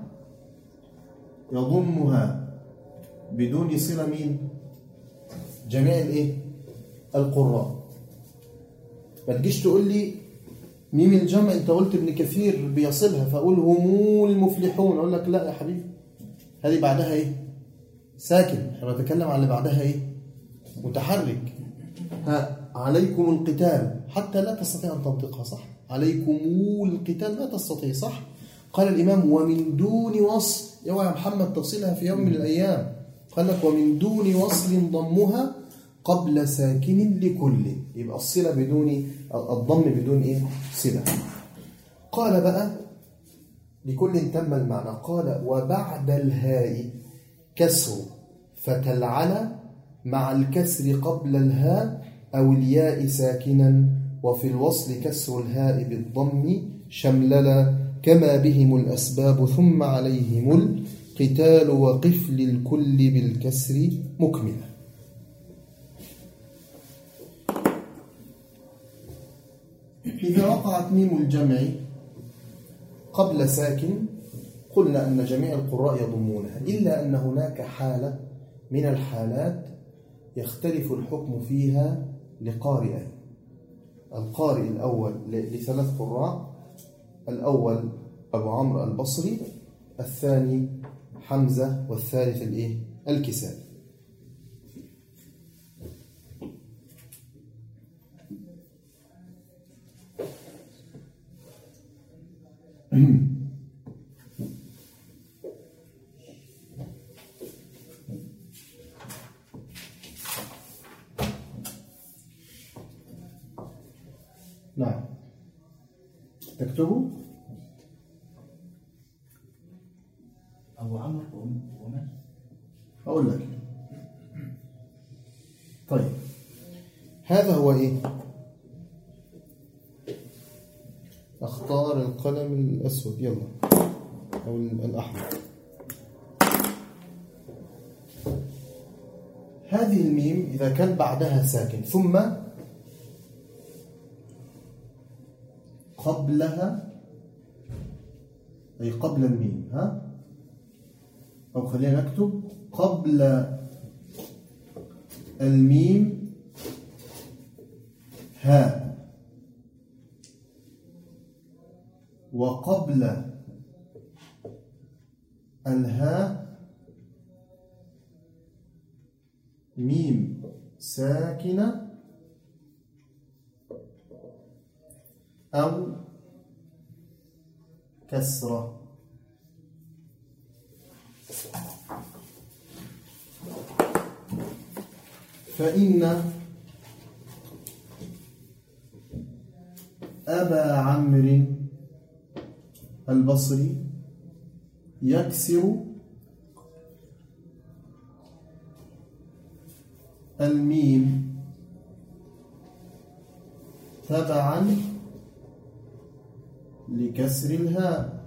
يضمها بدون صلة مين؟ جميع الايه؟ القراء. ما تجيش تقول لي ميم الجمع انت قلت ابن كثير بيصلها فاقول هم المفلحون، اقول لك لا يا حبيبي، هذه بعدها ايه؟ ساكن. احنا بنتكلم عن اللي بعدها ايه؟ متحرك. عليكم القتال حتى لا تستطيع ان تنطقها، صح؟ عليكم القتال لا تستطيع، صح؟ قال الامام: ومن دون وصل. اوعى يا محمد تصلها في يوم من الايام. قال لك: ومن دون وصل ضمها قبل ساكن لكل. يبقى الصلة بدون الضم بدون ايه؟ صلة. قال بقى: لكل تم المعنى. قال: وبعد الهاء كسر فتلعل مع الكسر قبل الهاء أو الياء ساكنا، وفي الوصل كسر الهاء بالضم شمللا، كما بهم الأسباب ثم عليهم القتال، وقف للكل بالكسر مكملا. إذا وقعت ميم الجمع قبل ساكن قلنا أن جميع القراء يضمونها، إلا أن هناك حالة من الحالات يختلف الحكم فيها لقارئين. القارئ الأول لثلاث قراء: الأول أبو عمرو البصري، الثاني حمزة، والثالث الكسائي. نعم، تكتبوا أبو عمرو ومن؟ أقول لك. طيب، هذا هو إيه؟ أختار القلم الأسود، يلا، أو الأحمر. هذه الميم إذا كان بعدها ساكن ثم قبلها، أي قبل الميم، أو خلينا نكتب قبل الميم هاء وقبل الهاء ميم ساكنة أو كسرة. فإن أبا عمرو البصري يكسر الميم تبعا لكسر الهاء.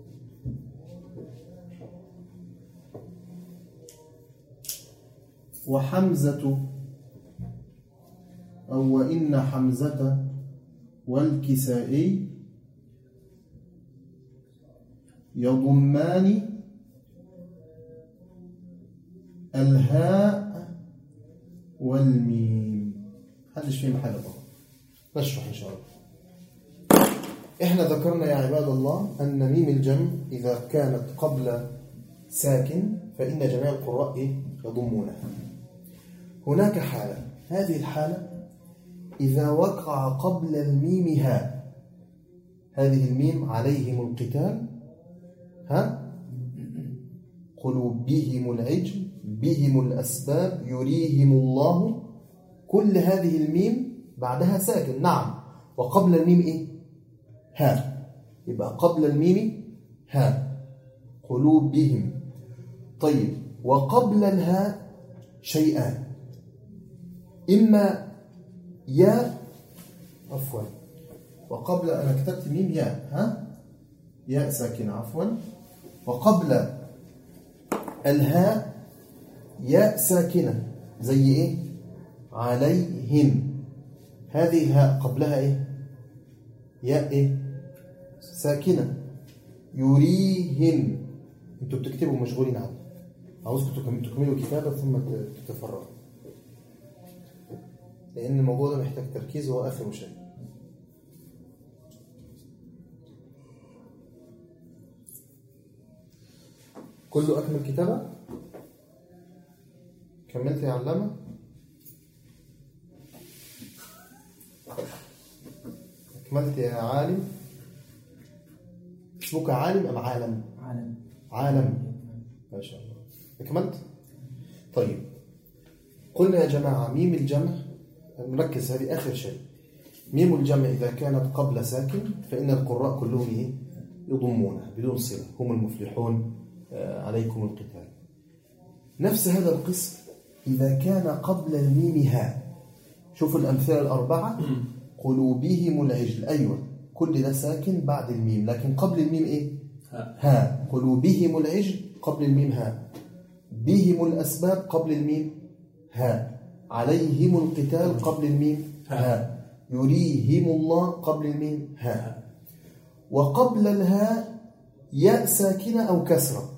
وحمزة أو وإن حمزة والكسائي يضمان الهاء والميم. محدش فيهم حاجة طبعا، نشرح إن شاء الله. إحنا ذكرنا يا عباد الله أن ميم الجمع إذا كانت قبل ساكن فإن جميع القراء يضمونها. هناك حالة، هذه الحالة إذا وقع قبل الميم هاء، هذه الميم عليهم القتال، ها قلوبهم العجل بهم الأسباب يريهم الله، كل هذه الميم بعدها ساكن. نعم، وقبل الميم إيه؟ هاء، يبقى قبل الميم هاء قلوبهم. طيب، وقبل الهاء شيئان، إما ياء، عفوا، وقبل أنا كتبت ميم ياء، ها ياء ساكنة عفوا، وقبل الهاء ياء ساكنة زي إيه؟ عليهم، هذه هاء قبلها إيه؟ ياء إيه؟ ساكنة. يريهم، أنتوا بتكتبوا مشغولين عنه، عاوزكم تكملوا الكتابة ثم تتفرغوا، لأن الموضوع ده محتاج تركيز، وهو آخر شيء. كله أكمل كتابة؟ كملت يا علامة؟ أكملت يا عالم؟ اسمك عالم أم عالم؟ عالم. عالم، ما شاء الله. أكملت؟ طيب، قلنا يا جماعة ميم الجمع، نركز هذه آخر شيء. ميم الجمع إذا كانت قبل ساكن فإن القراء كلهم يضمونها بدون صلة، هم المفلحون عليكم القتال. نفس هذا القسم إذا كان قبل الميم هاء، شوفوا الأمثلة الأربعة. قلوبهم العجل، أيوة كل ده ساكن بعد الميم، لكن قبل الميم إيه؟ هاء. قلوبهم العجل قبل الميم هاء، بهم الأسباب قبل الميم هاء، عليهم القتال قبل الميم هاء، يريهم الله قبل الميم هاء. وقبل الهاء ياء ساكنة أو كسرة.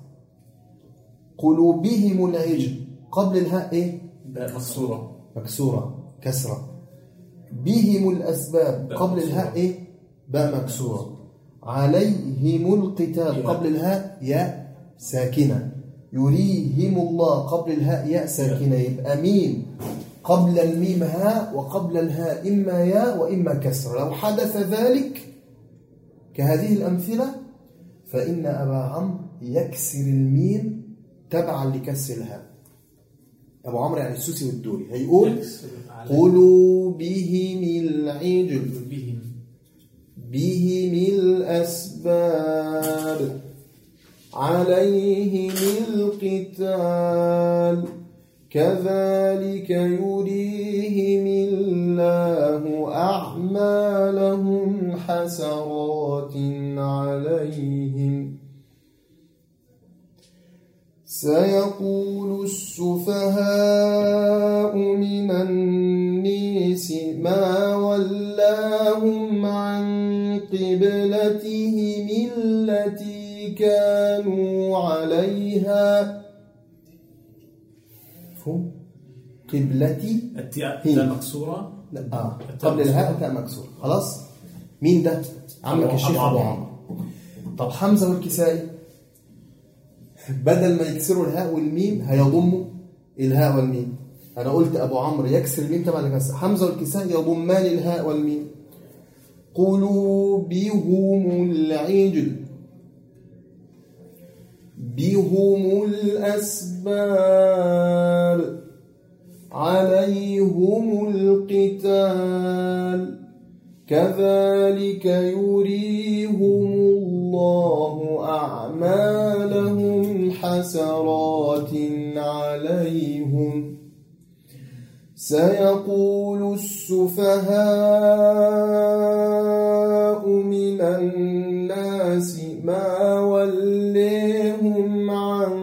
قلوبهم العجل قبل الهاء إيه؟ مكسورة، مكسورة كسرة. بهم الأسباب قبل الهاء إيه؟ باء مكسورة. عليهم القتال قبل الهاء ياء ساكنة. يريهم الله قبل الهاء ياء ساكنة. يبقى ميم قبل الميم هاء، وقبل الهاء إما ياء وإما كسر. لو حدث ذلك كهذه الأمثلة فإن أبا عمرو يكسر الميم تبعا لكسر الهاء. أبو عمرو يعني السوسي والدوري هيقول قلوبهم العجل بهم الأسباب عليهم القتال كذلك يريهم الله أعمالهم حسرات عليهم سيقول السفهاء من الناس ما ولاهم عن قبلتهم التي كانوا عليها. قبلتي التاء مكسورة لا قبل الهاء تاء مكسور. خلاص. مين ده؟ عمك الشيخ أبو عمرو. طب حمزة والكسائي بدل ما يكسروا الهاء والميم هيضموا الهاء والميم. أنا قلت أبو عمرو يكسر الميم تبع الكسر، حمزة والكسائي يضمان الهاء والميم. قلوبهم العجل بهم الأسباب عليهم القتال كذلك يريهم الله أعمالهم حسرات عليهم سيقول السفهاء من الناس ما وليهم عن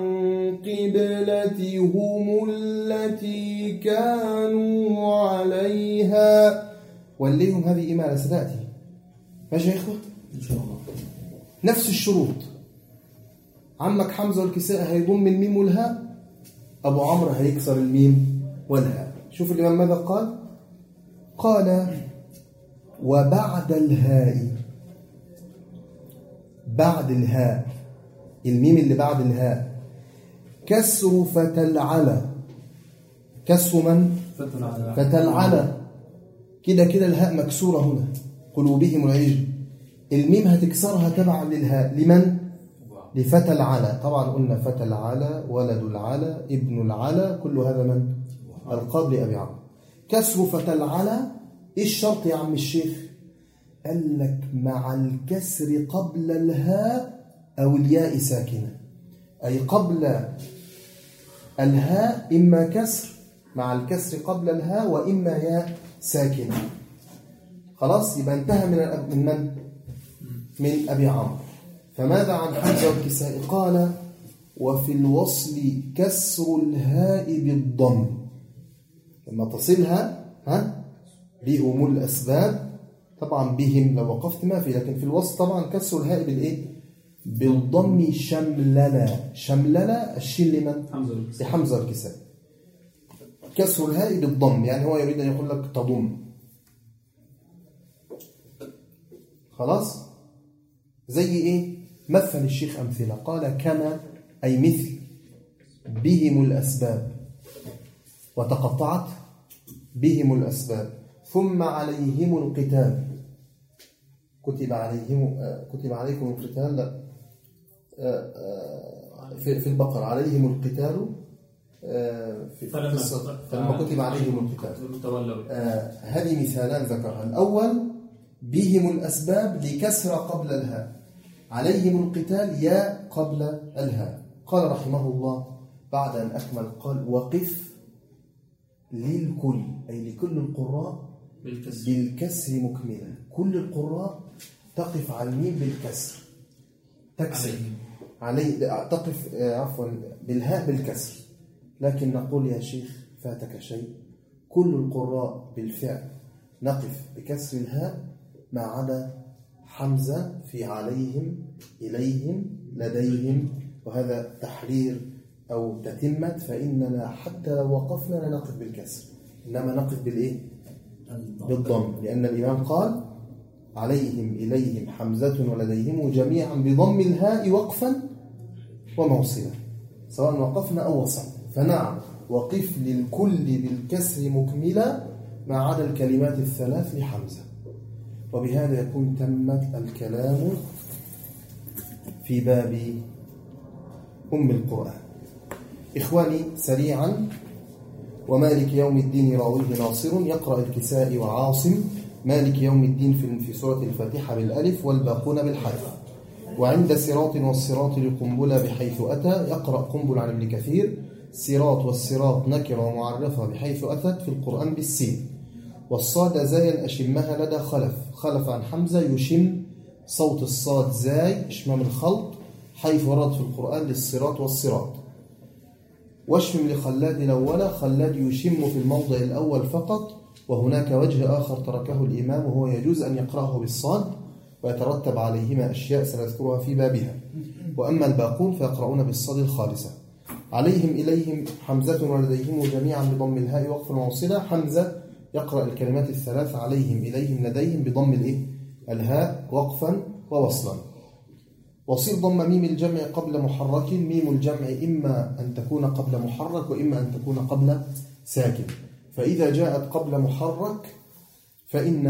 قبلتهم التي كانوا عليها. وليهم هذه إمالة ستأتي. ماشي يا إخوة؟ إن شاء الله. نفس الشروط. عمك حمزة والكساء هيضم الميم والهاء، أبو عمرو هيكسر الميم والهاء. شوف الإمام ماذا قال؟ قال وبعد الهاء، بعد الهاء الميم اللي بعد الهاء كسر فتلعلى. كسر من؟ فتلعلى. كده الهاء مكسورة هنا. قلوبهم العجل. الميم هتكسرها تبعا للهاء. لمن؟ لفتى العلا. طبعا قلنا فتى العلا، ولد العلا، ابن العلا، كل هذا من؟ القاب لأبي عمرو. كسر فتى العلا. ايه الشرط يا عم الشيخ؟ قال لك مع الكسر قبل الهاء أو الياء ساكنة، أي قبل الهاء إما كسر مع الكسر قبل الهاء وإما ياء ساكنة. خلاص. يبقى انتهى من من؟ من أبي عمرو. فماذا عن حمزة والكسائي؟ قال وفي الوصل كسر الهاء بالضم. لما تصلها بهم الأسباب، طبعا بهم لو وقفت ما في، لكن في الوصل طبعا كسر الهاء بالإيه؟ بالضم. شملنا الشين لمن؟ لحمزة والكسائي. كسر الهاء بالضم، يعني هو يريد أن يقول لك تضم. خلاص. زي إيه؟ مثل الشيخ أمثلة. قال كما، أي مثل بهم الأسباب، وتقطعت بهم الأسباب، ثم عليهم القتال. كتب عليكم القتال. لا، في البقرة عليهم القتال. فلما كتب عليهم القتال. هذه مثالان ذكرها. الأول بهم الأسباب لكسر قبل الهاء، عليهم القتال يا قبل الهاء. قال رحمه الله بعد أن أكمل قال وقف للكل، أي لكل القراء بالكسر مكملا. كل القراء تقف على الميم بالكسر، تكسر تقف بالهاء بالكسر. لكن نقول يا شيخ فاتك شيء، كل القراء بالفعل نقف بكسر الهاء ما عدا حمزة في عليهم، إليهم، لديهم، وهذا تحرير أو تتمة. فإننا حتى لو وقفنا لا نقف بالكسر، إنما نقف بالإيه؟ بالضم، لأن الإمام قال عليهم، إليهم، حمزة ولديهم جميعا بضم الهاء وقفا وموصلا، سواء وقفنا أو وصلنا. فنعم وقف للكل بالكسر مكملا ما عدا الكلمات الثلاث لحمزة. وبهذا يكون تمت الكلام في باب أم القرآن. إخواني سريعا، ومالك يوم الدين راويه ناصر، يقرأ الكسائي وعاصم مالك يوم الدين في سورة الفاتحة بالألف والباقون بالحرف. وعند صراط والصراط لقنبلة بحيث أتى، يقرأ قنبل عن ابن كثير صراط والصراط نكرة ومعرفة بحيث أتت في القرآن بالسين. والصاد زايا أشمها لدى خلف عن حمزة يشم صوت الصاد زاي إشمام الخلط حيث ورد في القرآن للصراط والصراط. واشمم لخلاد الأولى، خلاد يشم في الموضع الأول فقط، وهناك وجه آخر تركه الإمام وهو يجوز أن يقرأه بالصاد ويترتب عليهما أشياء سنذكرها في بابها. وأما الباقون فيقرؤون بالصاد الخالصة. عليهم إليهم حمزة ولديهم جميعا بضم الهاء وقف موصلة. حمزة يقرأ الكلمات الثلاث عليهم إليهم لديهم بضم الهاء وقفا ووصلا. وصير ضم ميم الجمع قبل محرك. ميم الجمع إما أن تكون قبل محرك وإما أن تكون قبل ساكن. فإذا جاءت قبل محرك فإن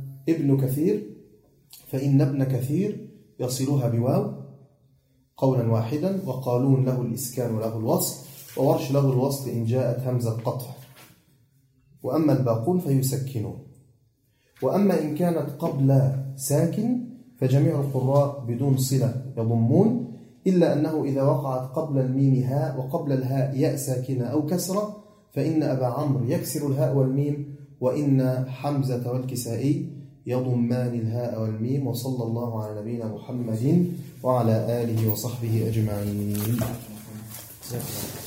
ابن كثير يصلها بواو قولا واحدا، وقالون له الإسكان له الوصل، وورش له الوصل إن جاءت همزة قطع، وأما الباقون فيسكنون. وأما إن كانت قبل ساكن فجميع القراء بدون صلة يضمون، إلا أنه إذا وقعت قبل الميم هاء وقبل الهاء ياء ساكنة أو كسرة فإن أبا عمرو يكسر الهاء والميم، وإن حمزة والكسائي يضمان الهاء والميم. وصلى الله على نبينا محمد وعلى آله وصحبه أجمعين.